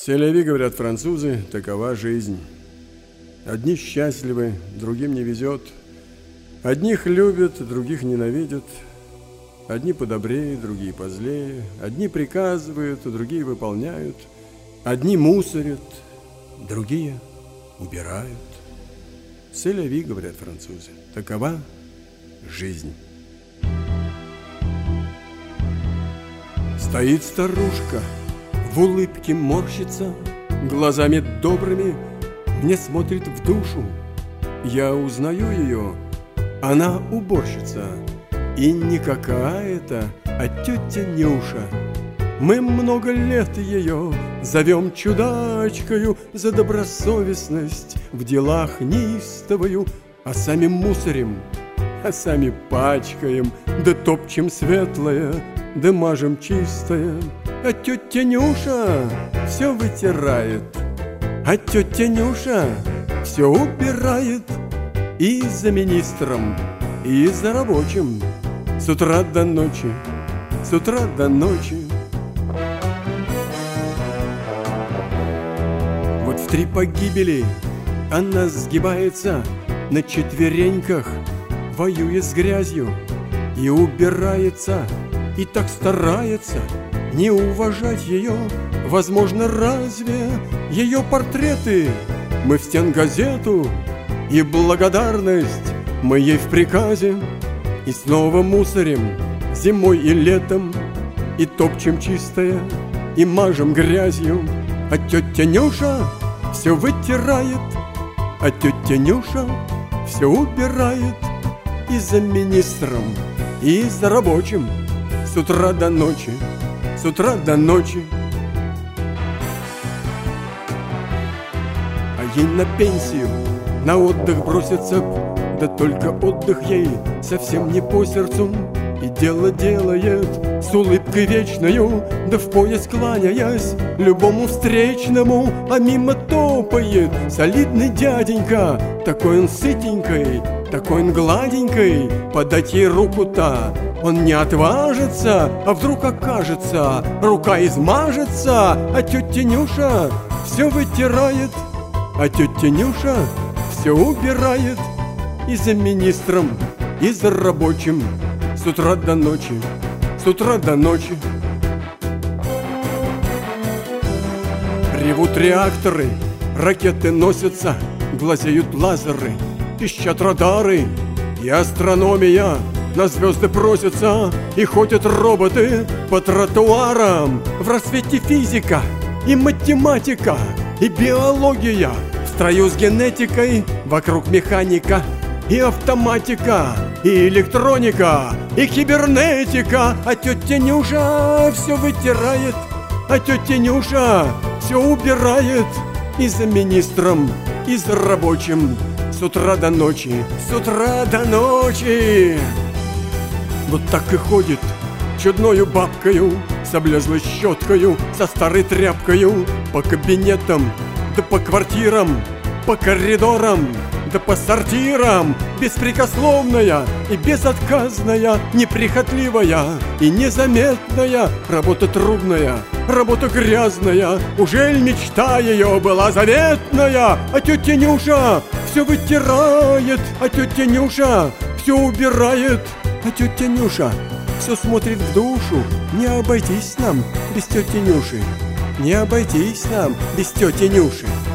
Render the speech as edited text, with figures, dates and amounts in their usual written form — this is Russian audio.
Селяви, говорят французы, такова жизнь. Одни счастливы, другим не везет. Одних любят, других ненавидят. Одни подобрее, другие позлее. Одни приказывают, другие выполняют. Одни мусорят, другие убирают. Селяви, говорят французы, такова жизнь. Стоит старушка, в улыбке морщится, глазами добрыми мне смотрит в душу. Я узнаю ее, она уборщица, и не какая-то, а тетя Нюша. Мы много лет ее зовем чудачкою за добросовестность в делах неистовою, а сами мусорим, а сами пачкаем, да топчем светлое, да мажем чистое. А тетя Нюша все вытирает, а тетя Нюша все убирает. И за министром, и за рабочим, с утра до ночи, с утра до ночи. Вот в 3 погибели она сгибается на четвереньках, воюя с грязью, и убирается, и так старается. Не уважать ее возможно разве? Ее портреты мы в стенгазету, и благодарность мы ей в приказе. И снова мусорим зимой и летом, и топчем чистое, и мажем грязью. А тетя Нюша все вытирает, а тетя Нюша все убирает. И за министром, и за рабочим, с утра до ночи, с утра до ночи. А ей на пенсию, на отдых бросится, да только отдых ей совсем не по сердцу. И дело делает с улыбкой вечною, да в пояс кланяясь любому встречному. А мимо топает солидный дяденька, такой он сытенький, такой он гладенький. Подать ей руку-то он не отважится, а вдруг окажется, рука измажется. А тетя Нюша все вытирает, а тетя Нюша все убирает. И за министром, и за рабочим, с утра до ночи, с утра до ночи. Ревут реакторы, ракеты носятся, глазеют лазеры, пищат радары, и астрономия на звезды просится, и ходят роботы по тротуарам. В рассвете физика и математика, и биология в строю с генетикой, вокруг механика и автоматика, и электроника, и кибернетика. А тетя Нюша все вытирает, а тетя Нюша все убирает. И за министром, и за рабочим, с утра до ночи, с утра до ночи. Вот так и ходит чудною бабкою, с облезлой щеткою, со старой тряпкою, по кабинетам, да по квартирам, по коридорам, да по сортирам. Беспрекословная и безотказная, неприхотливая и незаметная. Работа трудная, работа грязная, ужель мечта ее была заветная? А тетя Нюша все вытирает, а тетя Нюша все убирает. А тетя Нюша все смотрит в душу. Не обойтись нам без тети Нюши, не обойтись нам без тети Нюши.